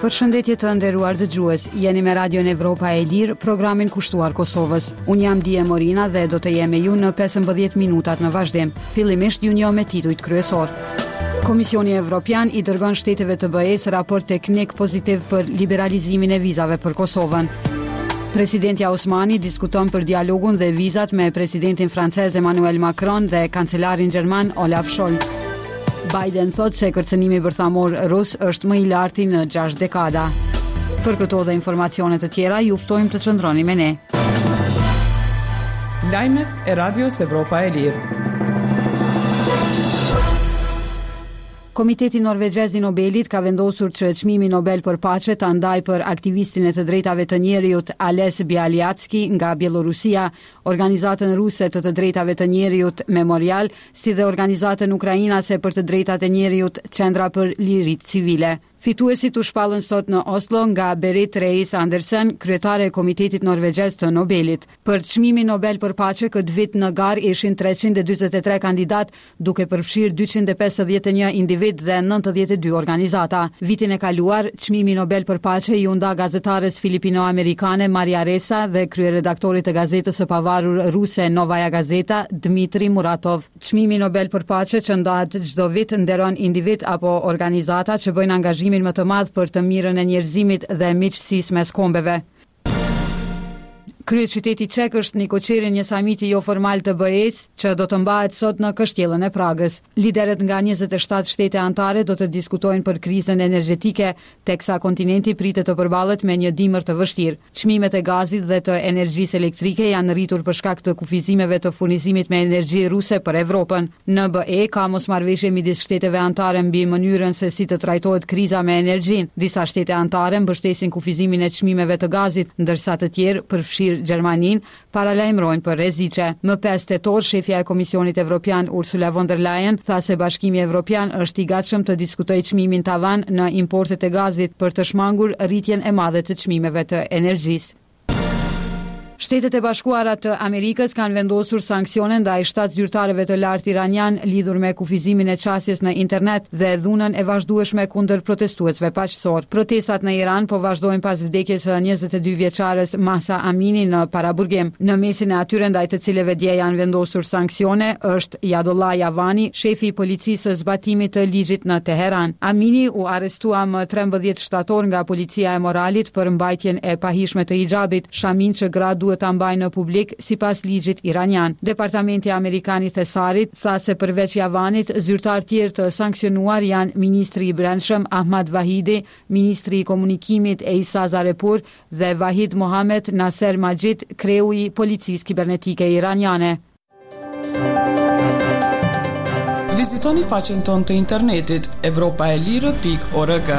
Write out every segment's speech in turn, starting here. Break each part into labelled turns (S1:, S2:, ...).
S1: Përshëndetje të nderuar dëgjues, jeni me Radion Evropa e Lirë, programin kushtuar Kosovës. Unë jam Dije Morina dhe do të jem me ju në 15 minutat në vazhdim. Fillimisht ju njoh me titujt kryesor. Komisioni Evropian i dërgon shteteve të BE-s raport teknik pozitiv për liberalizimin e vizave për Kosovën. Presidenti Osmani diskuton për dialogun dhe vizat me presidentin francez Emmanuel Macron dhe kancelarin gjerman Olaf Scholz. Biden thot se kërcënimi bërthamor rus është më i larti në 6 dekada. Për këto dhe informacione të tjera, ju ftojmë të qëndroni me ne.
S2: Lajmet e Radios Evropa e Lirë.
S1: Komiteti Norvegjez i Nobelit ka vendosur që çmimi Nobel për paqe ta ndajë për aktivistin e të drejtave të njerëzit Ales Bialiatski nga Bielorusia, organizatën ruse të drejtave të njerëzit Memorial, si dhe organizatën ukrainase për të drejtat e njerëzit Qendra për Liritë Civile. Fituesit u shpallën sot në Oslo nga Berit Reis Andersen, kryetare e Komitetit Norvegjez të Nobelit. Për çmimin Nobel për paqe këtë vit në garë ishin 343 kandidat, duke përfshirë 251 individ dhe 92 organizata. Vitin e kaluar, çmimi Nobel për paqe i u nda gazetares filipino-amerikane Maria Ressa dhe kryeredaktorit të gazetës së pavarur ruse Novaja Gazeta, Dmitri Muratov. Çmimi Nobel për paqe që ndahet çdo vit nderon individ apo organizata që bëjnë angazhimin më të madh për të mirën e njerëzimit dhe miqësisë mes kombeve. Kryeqyteti çek është Nikoqeri një samiti jo formal të BE-s që do të mbahet sot në Kështjellën e Pragës. Liderët nga 27 shtete anëtare do të diskutojnë për krizën energjetike, teksa kontinenti pritet të përballet me një dimër të vështirë. Çmimet e gazit dhe të energjisë elektrike janë rritur për shkak të kufizimeve të furnizimit me energji ruse për Evropën. Në BE ka mosmarrëveshje midis shteteve anëtare mbi mënyrën se si të trajtohet kriza me energjinë. Disa shtete anëtare mbështesin kufizimin e çmimeve të gazit, ndërsa të tjerë përfshirë Gjermanin paralajmërojnë për rreziqe. Më 5 tetor, shefja e Komisionit Evropian Ursula von der Leyen tha se Bashkimi Evropian është i gatshëm të diskutojë çmimin tavan në importet e gazit për të shmangur rritjen e madhe të çmimeve të energjisë. Shtetet e Bashkuara të Amerikës kanë vendosur sanksione ndaj 7 zyrtarëve të lartë iranian lidhur me kufizimin e qasjes në internet dhe dhunën e vazhdueshme kundër protestuesve paqësor. Protestat në Iran po vazhdojnë pas vdekjes së 22 vjeçares Mahsa Amini në paraburgim. Në mesin e atyre ndaj të cilëve dje janë vendosur sanksione është Yadollah Javani, shefi i policisë së zbatimit të ligjit në Teheran. Amini u arrestua më 13 shtator nga policia e moralit për mbajtjen e pahishme të hijabit, shamin që duhet ta mbajnë në publik sipas ligjit iranian. Departamenti Amerikan i Thesarit tha se përveç Javanit, zyrtar tjerë të sanksionuar janë ministri i Brendshëm Ahmad Vahidi, ministri i komunikimit Eisa Zarepur dhe Vahid Mohamed Nasser Majid, kreu i policisë kibernetike iraniane.
S2: Vizitoni faqen tonë të internetit europaelire.org.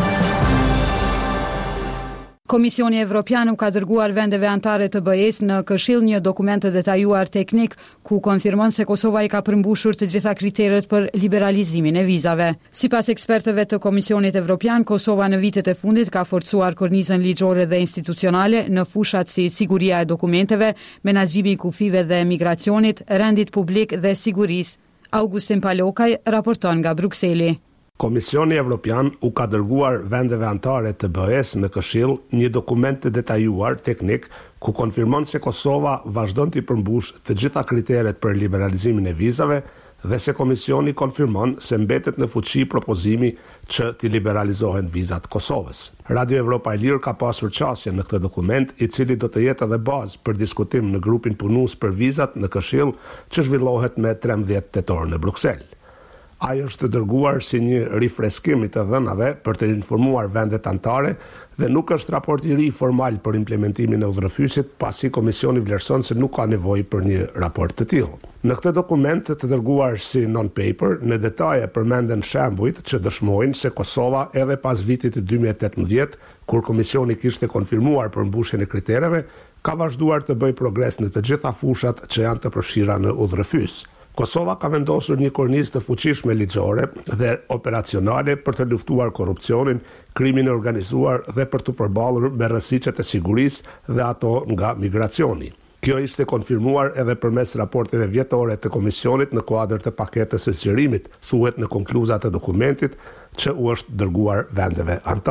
S1: Komisioni Evropian ka dërguar vendeve anëtare të BE-s në Këshill një dokument të detajuar teknik ku konfirmon se Kosova i ka përmbushur të gjitha kriteret për liberalizimin e vizave. Sipas ekspertëve të Komisionit Evropian, Kosova në vitet e fundit ka forcuar kornizën ligjore dhe institucionale në fushat si siguria e dokumenteve, menaxhimi i kufive dhe migracionit, rendit publik dhe sigurisë. Augustin Palokaj raporton nga Brukseli.
S3: Komisioni Evropian u ka dërguar vendeve anëtare të BE-s në Këshill një dokument të detajuar teknik ku konfirmon se Kosova vazhdon të përmbush të gjitha kriteret për liberalizimin e vizave dhe se Komisioni konfirmon se mbetet në fuqi propozimi që të liberalizohen vizat Kosovës. Radio Evropa e Lirë ka pasur qasje në këtë dokument, i cili do të jetë edhe bazë për diskutim në grupin punues për vizat në Këshill që zhvillohet me 13 tetor në Bruksel. Ai është dërguar si një rifreskim i të dhënave për të informuar vendet anëtare dhe nuk është raport i ri formal për implementimin e udhërëfysit, pasi Komisioni vlerëson se nuk ka nevojë për një raport të tillë. Në këtë dokument të dërguar si non-paper, në detaje përmenden shembujt që dëshmojnë se Kosova edhe pas vitit të 2018, kur Komisioni kishte konfirmuar përmbushjen e kritereve, ka vazhduar të bëjë progres në të gjitha fushat që janë të përfshira në udhërëfys. Kosova ka vendosur një kornizë të fuqishme ligjore dhe operacionale për të luftuar korrupsionin, krimin e organizuar dhe për të përballur me rreziqet e sigurisë dhe ato nga migracioni. Kjo ishte konfirmuar edhe përmes raporteve vjetore të Komisionit në kuadër të paketës së zgjerimit, thuhet në konkluzat e dokumentit që u është dërguar vendeve anëtare.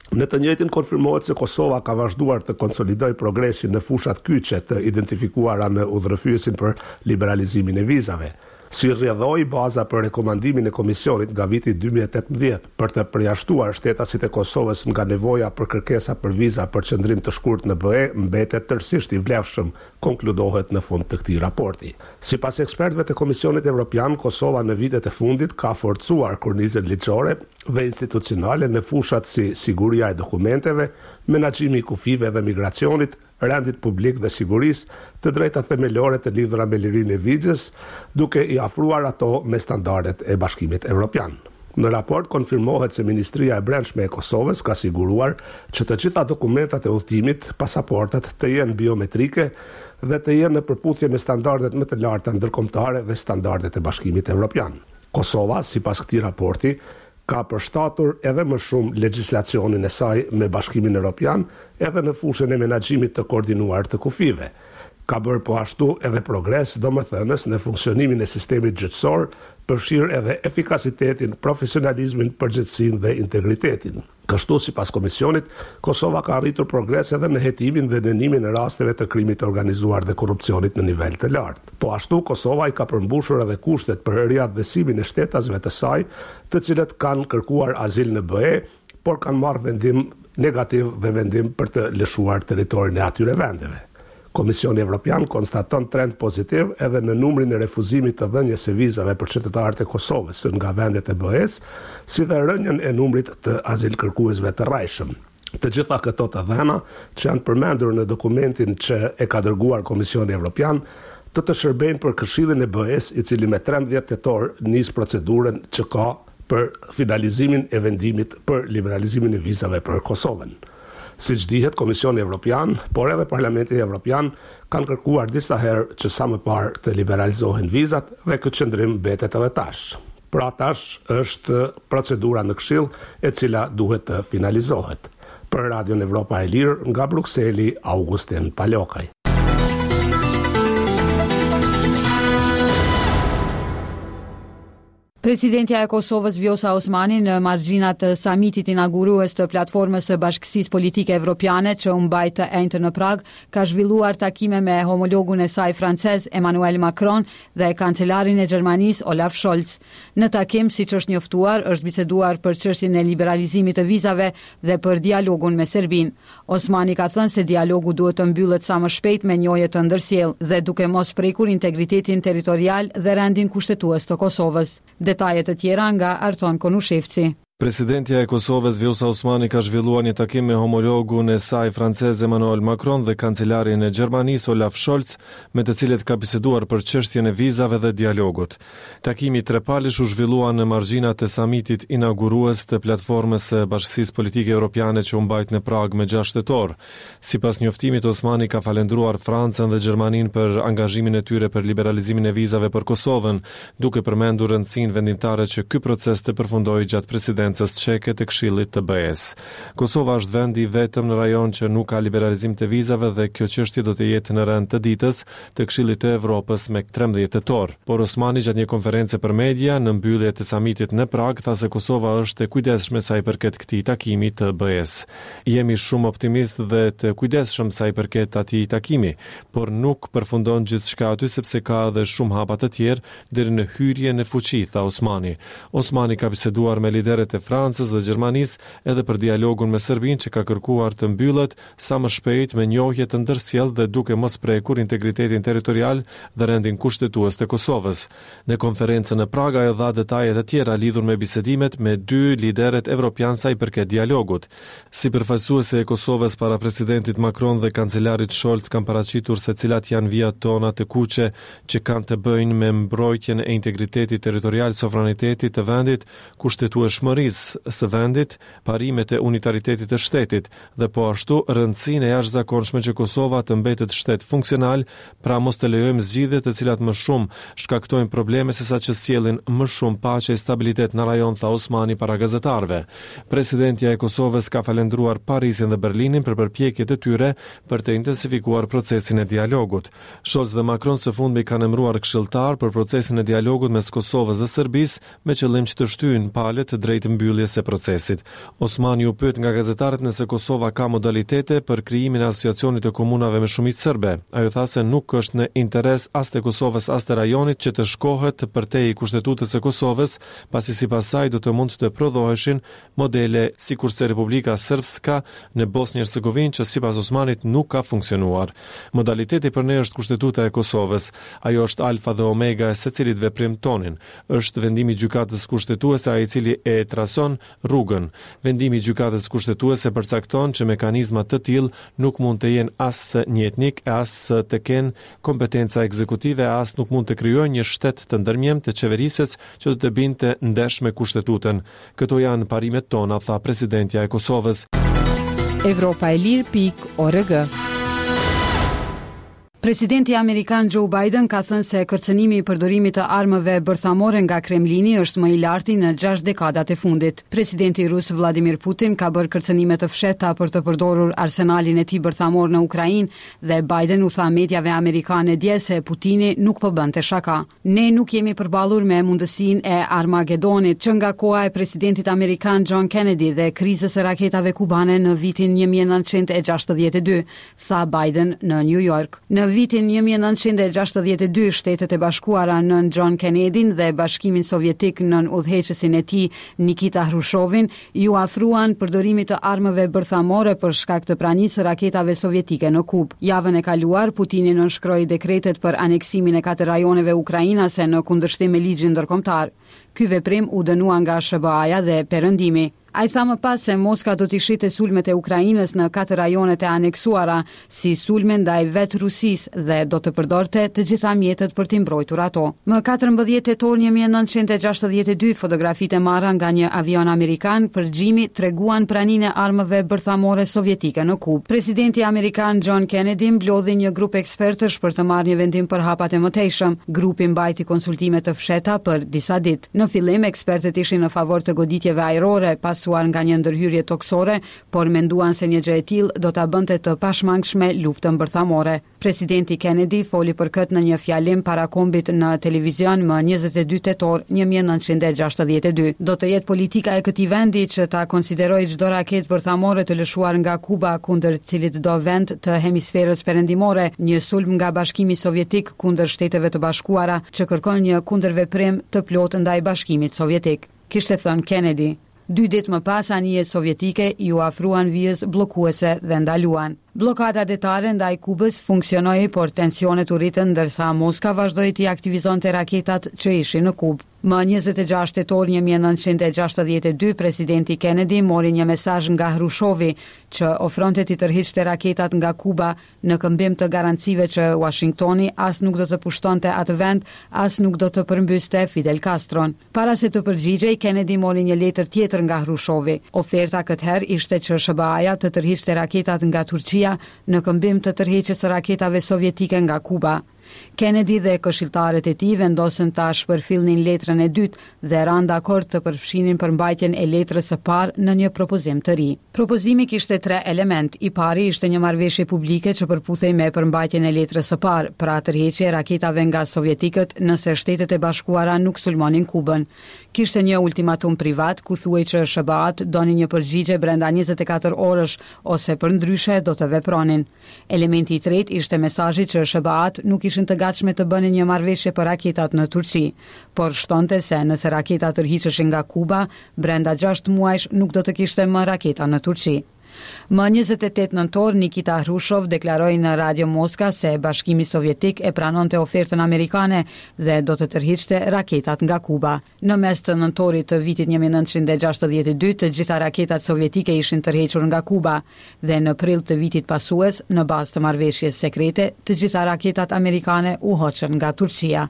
S3: Në të njëjtin konfirmohet se Kosova ka vazhduar të konsolidojë progresin në fushat kyçe të identifikuara në udhërrëfyesin për liberalizimin e vizave. Si rrjedhoi baza për rekomandimin e Komisionit nga viti 2018 për të përjashtuar shtetasit e Kosovës nga nevoja për kërkesa për viza për qëndrim të shkurt në BE, mbetet tërësisht i vlefshëm, konkludohet në fund të këtij raporti. Sipas ekspertëve të Komisionit Evropian, Kosova në vitet e fundit ka forcuar kornizën ligjore dhe institucionale në fushat si siguria e dokumenteve, menaxhimi i kufive dhe migracionit, rendit publik dhe sigurisë, të drejtat themelore të lidhura me lirinë e vizës, duke i afruar ato me standardet e Bashkimit Evropian. Në raport konfirmohet se Ministria e Brendshme e Kosovës ka siguruar që të gjitha dokumentat e udhëtimit, pasaportat të jenë biometrike dhe të jenë në përputhje me standardet më të larta ndërkombëtare dhe standardet e Bashkimit Evropian. Kosova, sipas këtij raporti, ka përshtatur edhe më shumë legjislacionin e saj me Bashkimin Evropian edhe në fushën e menaxhimit të koordinuar të kufive. Ka bërë po ashtu edhe progres, domethënës, në funksionimin e sistemit gjyqësor, përfshirë edhe efikasitetin, profesionalizmin, përgjegjësinë dhe integritetin. Kështu, sipas Komisionit, Kosova ka arritur progres edhe në hetimin dhe dënimin e rasteve të krimit të organizuar dhe korrupsionit në nivel të lartë. Po ashtu, Kosova i ka përmbushur edhe kushtet për riadhësimin e shtetasëve të saj, të cilët kanë kërkuar azil në BE, por kanë marrë vendim negativ dhe vendim për të lëshuar territorin e atyre vendeve. Komisioni Evropian konstaton trend pozitiv edhe në numrin e refuzimit të dhënies së vizave për qytetarët e Kosovës nga vendet e BE-s, si dhe rënien e numrit të azilkërkuesve të rrajshëm. Të gjitha këto të dhëna, që janë përmendur në dokumentin që e ka dërguar Komisioni Evropian, të shërbejnë për Këshillin e BE-s, i cili me 13 tetor nis procedurën që ka për finalizimin e vendimit për liberalizimin e vizave për Kosovën. Siç dihet, Komisioni Evropian, por edhe Parlamenti Evropian kanë kërkuar disa herë që sa më parë të liberalizohen vizat dhe ky qëndrim mbetet edhe tash. Pra tash është procedura në Këshill e cila duhet të finalizohet. Për Radion Evropa e Lirë, nga Brukseli, Augustin Palokaj.
S1: Presidentja e Kosovës Vjosa Osmani në margjinat të samitit inaugurues të platformës së Bashkësisë Politike Evropiane që u mbajt të enjtë në Prag, ka zhvilluar takime me homologun e saj francez Emmanuel Macron dhe kancelarin e Gjermanisë Olaf Scholz. Në takim, siç është njoftuar, është biseduar për çështjen e liberalizimit të vizave dhe për dialogun me Serbinë. Osmani ka thënë se dialogu duhet të mbyllet sa më shpejt me njohje të ndërsjellë dhe duke mos prekur integritetin territorial dhe rendin kushtetues të Kosovës. Detajet të tjera nga Arton Konushevci.
S4: Presidentja e Kosovës Vjosa Osmani ka zhvilluar një takim me homologun e saj francez Emmanuel Macron dhe kancelarin e Gjermanisë Olaf Scholz, me të cilët ka biseduar për çështjen e vizave dhe dialogut. Takimi trepalësh u zhvillua në margjinat e samitit inaugurues të platformës së Bashkisë Politike Evropiane që u mbajt në Prag me 6 tetor. Sipas njoftimit, Osmani ka falendruar Francën dhe Gjermaninë për angazhimin e tyre për liberalizimin e vizave për Kosovën, duke përmendur rëndësinë vendimtare që ky proces të përfundojë gjatë presidencës çeke të Këshillit të BE-s. Kosova është vendi vetëm në rajon që nuk ka liberalizim të vizave dhe kjo çështje do të jetë në rend të ditës të Këshillit të Evropës me 13 tetor. Por Osmani gjatë një konferencë për media në mbyllje të samitit në Prag tha se Kosova është e kujdesshme sa i përket këtij takimi të BE-s. Jemi shumë optimist dhe të kujdesshëm sa i përket atij takimi, por nuk përfundon gjithçka aty sepse ka edhe shumë hapa të tjerë deri në hyrje në fuqi, tha Osmani. Osmani ka biseduar me liderët e Francës dhe Gjermanisë edhe për dialogun me Serbinë që ka kërkuar të mbyllet sa më shpejt me njohje të ndërsjellë dhe duke mos prekur integritetin territorial dhe rendin kushtetues të Kosovës. Në konferencën në Prag ajo dha detaje të tjera lidhur me bisedimet me 2 liderët evropian sa i përket dialogut. Si përfaqësuese e Kosovës para presidentit Macron dhe kancelarit Scholz kanë paraqitur se cilat janë vijat tona të kuqe që kanë të bëjnë me mbrojtjen e integritetit territorial, sovranitetit të vendit, kushtetueshmërisë së vendit, parimet e unitaritetit të shtetit dhe po ashtu rëndësinë e jashtëzakonshme që Kosova të mbetet shtet funksional, pra mos të lejojmë zgjidhje të cilat më shumë shkaktojnë probleme sesa që sjellin më shumë paqe e stabilitet në rajon, tha Osmani para gazetarëve. Presidentja e Kosovës ka falendruar Parisin dhe Berlinin për përpjekjet e tyre për të intensifikuar procesin e dialogut. Scholz dhe Macron së fundmi kanë emëruar këshilltar për procesin e dialogut mes Kosovës dhe Serbisë me qëllim që të shtyjnë palët drejt mbylljes së procesit. Osmani u pyet nga gazetarët nëse Kosova ka modalitete për krijimin e asociacionit të komunave me shumicë serbe. Ajo tha se nuk është në interes as të Kosovës as të rajonit që të shkohet përtej Kushtetutës së Kosovës, pasi sipas saj do të mund të prodhoheshin modele sikurse Republika Srpska në Bosnjë-Hercegovinë që sipas Osmanit nuk ka funksionuar. Modaliteti për ne është Kushtetuta e Kosovës. Ajo është alfa dhe omega e secilit veprim tonin. Është vendimi i gjykatës kushtetuese ai i cili e trason rrugën. Vendimi i gjykatës kushtetuese përcakton që mekanizma të tillë nuk mund të jenë as një etnik, as të kenë kompetenca ekzekutive, as nuk mund të krijojnë një shtet të ndërmjet të qeverisës që do të binte ndesh me Kushtetutën. Këto janë parimet tona, tha presidentja e Kosovës.
S1: Evropaelir.org. Presidenti Amerikan Joe Biden ka thënë se kërcënimi i përdorimit të armëve bërthamore nga Kremlini është më i larti në 6 dekadat e fundit. Presidenti rus Vladimir Putin ka bërë kërcënime të fshehta për të përdorur arsenalin e tij bërthamor në Ukrainë dhe Biden u tha mediave amerikane dje se Putini nuk po bënte shaka. Ne nuk jemi përballur me mundësinë e Armagedonit që nga koha e presidentit amerikan John Kennedy dhe krizës së raketave kubane në vitin 1962, tha Biden në New York. Në vitin 1962, Shtetet e Bashkuara nën John Kennedyn dhe Bashkimin Sovjetik nën udhëheqësin e tij Nikita Hrushovin ju afruan përdorimit të armëve bërthamore për shkak të pranisë së raketave sovjetike në Kubë. Javën e kaluar, Putini nënshkroi dekretet për aneksimin e 4 rajoneve ukrainase në kundërshtim me ligjin ndërkombëtar. Ky veprim u dënua nga SBA-ja dhe Perëndimi. Ai tha më pas se Moska do t'i shite sulmet e Ukrainës në 4 rajonet e aneksuara si sulme ndaj vetë Rusisë dhe do të përdorte të gjitha mjetet për t'i mbrojtur ato. Më 14 tetor 1962, fotografitë e marra nga një avion amerikan për gjimi treguan praninë e armëve bërthamore sovjetike në Kubë. Presidenti amerikan John Kennedy mblodhi një grup ekspertësh për të marrë një vendim për hapat e mëtejshëm. Grupi mbajti konsultime të fshehta për disa ditë. Në fillim, ekspertët ishin në favor të goditjeve ajrore pasuar nga një ndërhyrje toksore, por menduan se një gjë e tillë do ta bënte të pashmangshme luftën bërthamore. Presidenti Kennedy foli për këtë në një fjalim para kombit në televizion më 22 tetor 1962. Do të jetë politika e këtij vendi që ta konsiderojë çdo raketë bërthamore të lëshuar nga Kuba kundër cilit do vend të hemisferës perëndimore, një sulm nga Bashkimi Sovjetik kundër Shteteve të Bashkuara që kërkon një kundërveprim të plotë ndaj Bashkimit Sovjetik. Kishte thënë Kennedy. 2 ditë më pas, anijet sovjetike ju afruan vijës bllokuese dhe ndaluan. Blokada detare ndaj Kubës funksionoi, por tensionet u rritën ndërsa Moska vazhdoi të aktivizonte raketat që ishin në Kubë. Më 26 tetor 1962, presidenti Kennedy mori një mesazh nga Hrushovi që ofronte t'i tërhiqte raketat nga Kuba në këmbim të garancive që Washingtoni as nuk do të pushtonte atë vend, as nuk do të përmbyste Fidel Castron. Para se të përgjigjej, Kennedy mori një letër tjetër nga Hrushovi. Oferta këtëherë ishte që SBA-ja të tërhiqte raketat nga Turqia në këmbim të tërheqjes së raketave sovjetike nga Kuba. Kennedy dhe këshilltarët e tij vendosën ta shpërfillnin letrën e dytë dhe ranë dakord të përfshinin përmbajtjen e letrës së parë në një propozim të ri. Propozimi kishte 3 element. I pari ishte një marrëveshje publike që përputhej me përmbajtjen e letrës së parë, pra tërheqje e raketave nga sovjetikët nëse Shtetet e Bashkuara nuk sulmonin Kubën. Kishte një ultimatum privat ku thuhej që SBA-t donin një përgjigje brenda 24 orësh ose përndryshe do të vepronin. Elementi i tretë ishte mesazhi që SBA-t nuk ishin të gatshme të bënin një marrëveshje për raketat në Turqi, por shtonte se nëse raketat tërhiqeshin nga Kuba, brenda 6 muajsh nuk do të kishte më raketa në Turqi. Më 28 nëntor, Nikita Hrushov deklaroi në Radio Moska se Bashkimi Sovjetik e pranonte ofertën amerikane dhe do të tërhiqte raketat nga Kuba. Në mes të nëntorit të vitit 1962, të gjitha raketat sovjetike ishin tërhequr nga Kuba dhe në prill të vitit pasues, në bazë të marrëveshjes sekrete, të gjitha raketat amerikane u hoqën nga Turqia.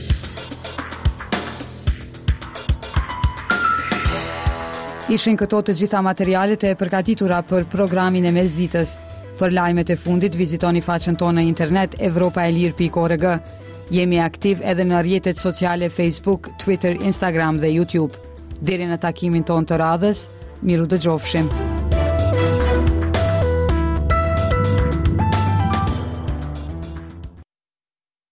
S1: Ishin këto të gjitha materialet e përgatitura për programin e mesditës. Për lajmet e fundit, vizitoni faqen tonë në internet evropaelir.org. Jemi aktiv edhe në rrjetet sociale Facebook, Twitter, Instagram dhe YouTube. Deri në takimin tonë të radhës, miru dëgjofshim.